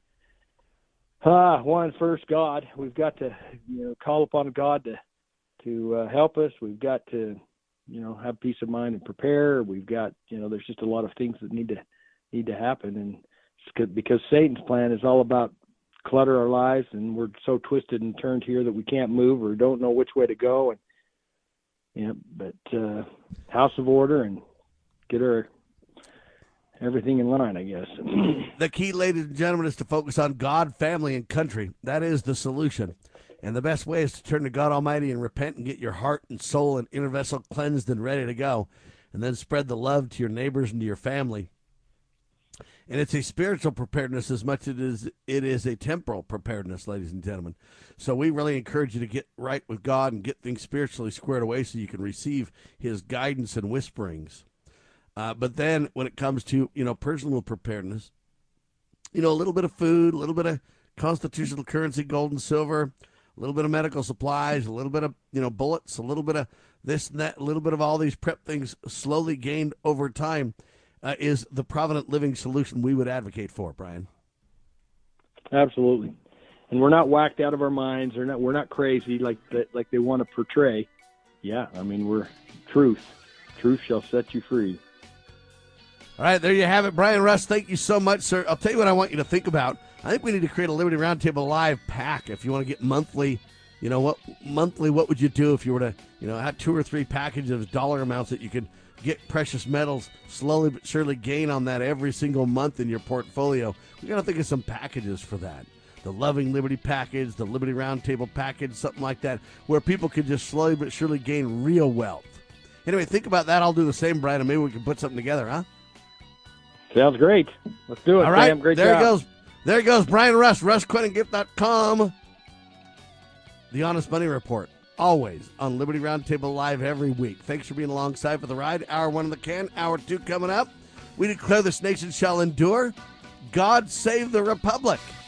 S7: ah, one, first, God, we've got to, you know, call upon God to, to uh, help us. We've got to, you know, have peace of mind and prepare. We've got, you know, there's just a lot of things that need to, need to happen. And it's because Satan's plan is all about clutter our lives, and we're so twisted and turned here that we can't move or don't know which way to go. And, yeah, but uh, house of order and get our everything in line, I guess.
S2: The key, ladies and gentlemen, is to focus on God, family, and country. That is the solution. And the best way is to turn to God Almighty and repent and get your heart and soul and inner vessel cleansed and ready to go. And then spread the love to your neighbors and to your family. And it's a spiritual preparedness as much as it is, it is a temporal preparedness, ladies and gentlemen. So we really encourage you to get right with God and get things spiritually squared away so you can receive his guidance and whisperings. Uh, but then when it comes to, you know, personal preparedness, you know, a little bit of food, a little bit of constitutional currency, gold and silver, a little bit of medical supplies, a little bit of, you know, bullets, a little bit of this and that, a little bit of all these prep things slowly gained over time. Uh, is the Provident Living solution we would advocate for, Brian.
S7: Absolutely. And we're not whacked out of our minds. We're not, we're not crazy like the, like they want to portray. Yeah, I mean, we're truth. Truth shall set you free.
S2: All right, there you have it. Brian Rust, thank you so much, sir. I'll tell you what I want you to think about. I think we need to create a Liberty Roundtable Live pack if you want to get monthly. You know, what monthly, what would you do if you were to, you know, have two or three packages of dollar amounts that you could get precious metals, slowly but surely gain on that every single month in your portfolio. We got to think of some packages for that. The Loving Liberty package, the Liberty Roundtable package, something like that, where people can just slowly but surely gain real wealth. Anyway, think about that. I'll do the same, Brian, and maybe we can put something together, huh?
S7: Sounds great. Let's do it,
S2: All right,
S7: Sam. Great
S2: there
S7: job.
S2: He goes. There he goes, Brian Rust, russ quentin gift dot com. The Honest Money Report. Always on Liberty Roundtable Live every week. Thanks for being alongside for the ride. Hour one in the can, hour two coming up. We declare this nation shall endure. God save the Republic.